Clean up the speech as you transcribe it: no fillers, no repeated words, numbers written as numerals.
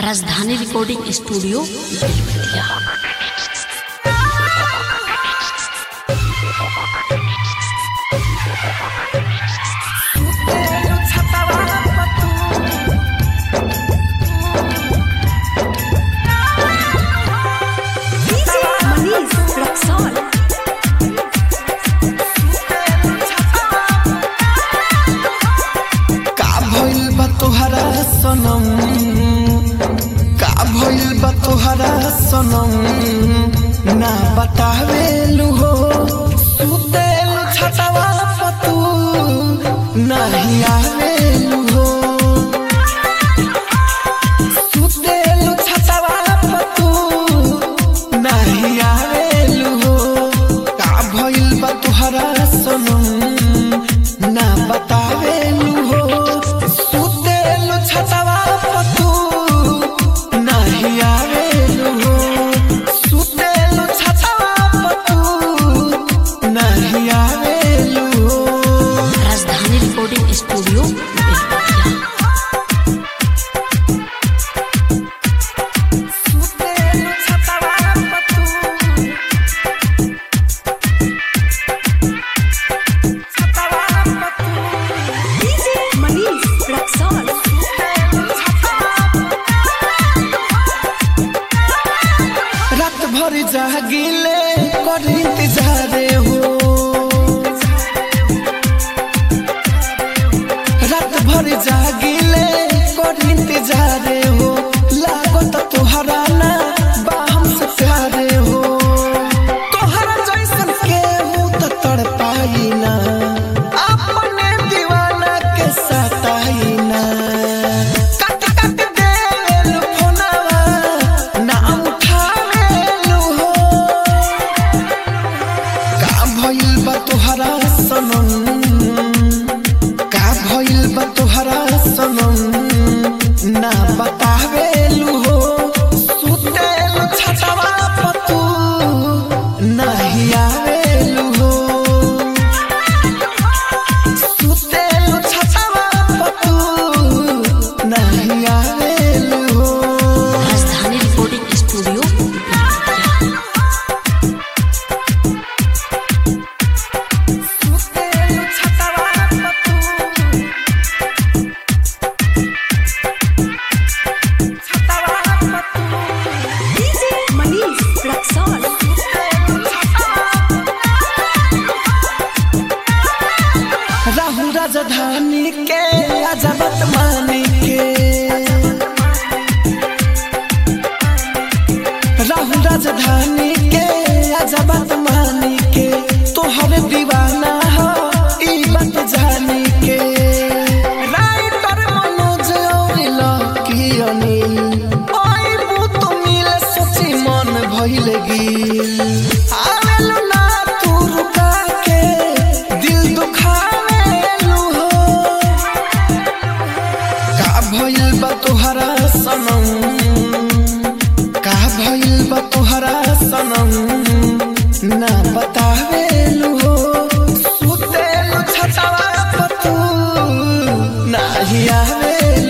राजधानी recording studio Belwatia. तोहरा सनम ना बतावेलु हो सुतेल छटवा पतू नहीं आवेलु हो सुतेल छटवा पतू नहीं आवेलु हो का भइल बा तोहरा सनम ना बतावेलु हो सुतेल छटवा पतू नहीं स्टूडियो रात भर जागिले कर इंतजार हो जागिले कर इंतजार हो लागत तोहरा ना बाहम से प्यारे हो तोहरा जैसन के हो तो तड़पाई ना अपने दीवाना के सताई ना कट कट देल फोनवा ना उठावेलु हो का भइल बा तोहरा सनम ना बतावेलु हो सुतेल छटवा पतू नहीं आवेलु हो सुतेल छटवा पतू नहीं आवेलु हो। राजधानी रिकॉर्डिंग स्टूडियो राहुल राजधानी के अजबत मानी के राहुल राजधानी के अजबत मानी के तोहर दीवाना हो ई बात जानी के राइटर मनोज और लकी अनिल ओई बुत मिले सोची मन भइल गिल आवेलु ना तू रुका के दिल दुखा भइल बा तोहरा सनम का भइल बा तोहरा सनम ना बतावेलु हो सुतेल छटवा पतू नहीं आवेलु।